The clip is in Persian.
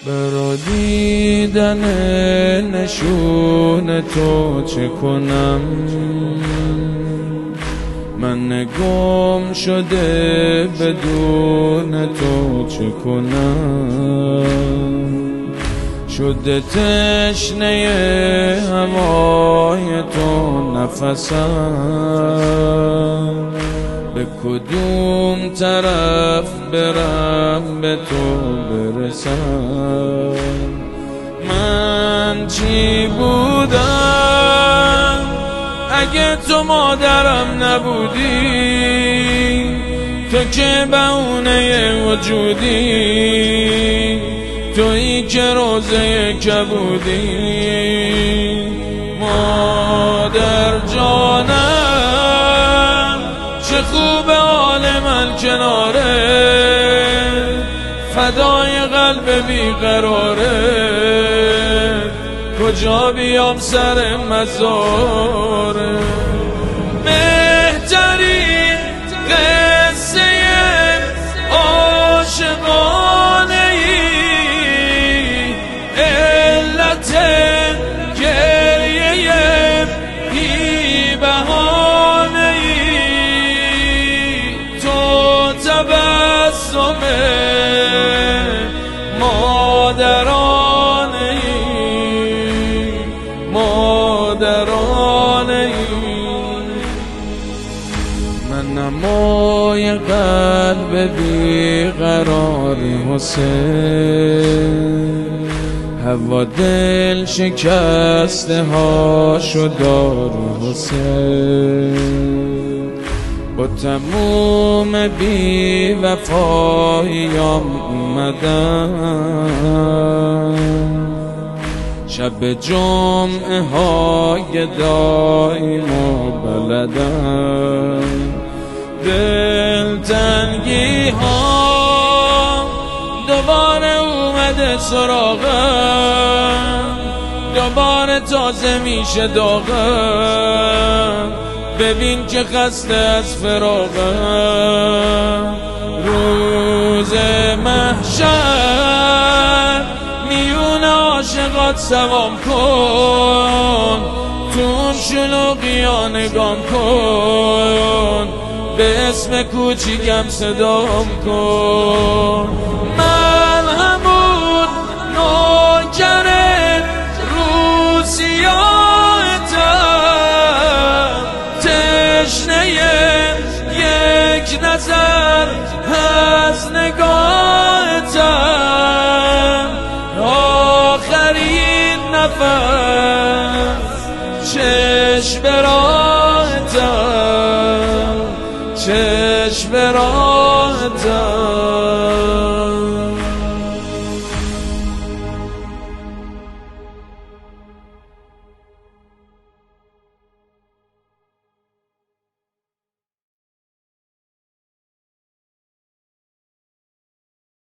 برا دیدن نشون تو چه کنم؟ من گم شده بدون تو چه کنم؟ شده تشنه هوای تو نفسم، به کدوم طرف برم به تو برسم؟ من چی بودم اگه تو مادرم نبودی؟ تو که بهونه وجودی، تویی که روزه کبودی. مادر جانم چه خوب حال من کناره، فدای قلب بیقراره. کجا بیام سر مزاره؟ بهترین قصه عاشقانه ای، علت گریه بی بهانه ای، تو تبسم مادرانه ای، مادرانه ای. من نمای قلب بیقرار حسین، هوا دل شکسته ها شدار حسین. با تموم بی وفاییام اومدم، شب جمعه های دایم و بلدم. دلتنگی ها دوباره اومده سراغم، دوباره تازه میشه داغم. ببین که خسته از فراغم. روز محشر میون عاشقات سوام کن، تو اون شلوغیا نگام کن، به اسم کوچیکم صدام کن. من همون نوکر روسیاه‌تم، تشنه یک نظر از نگاهتم. آخرین نفس چشم به راهتم، چشم به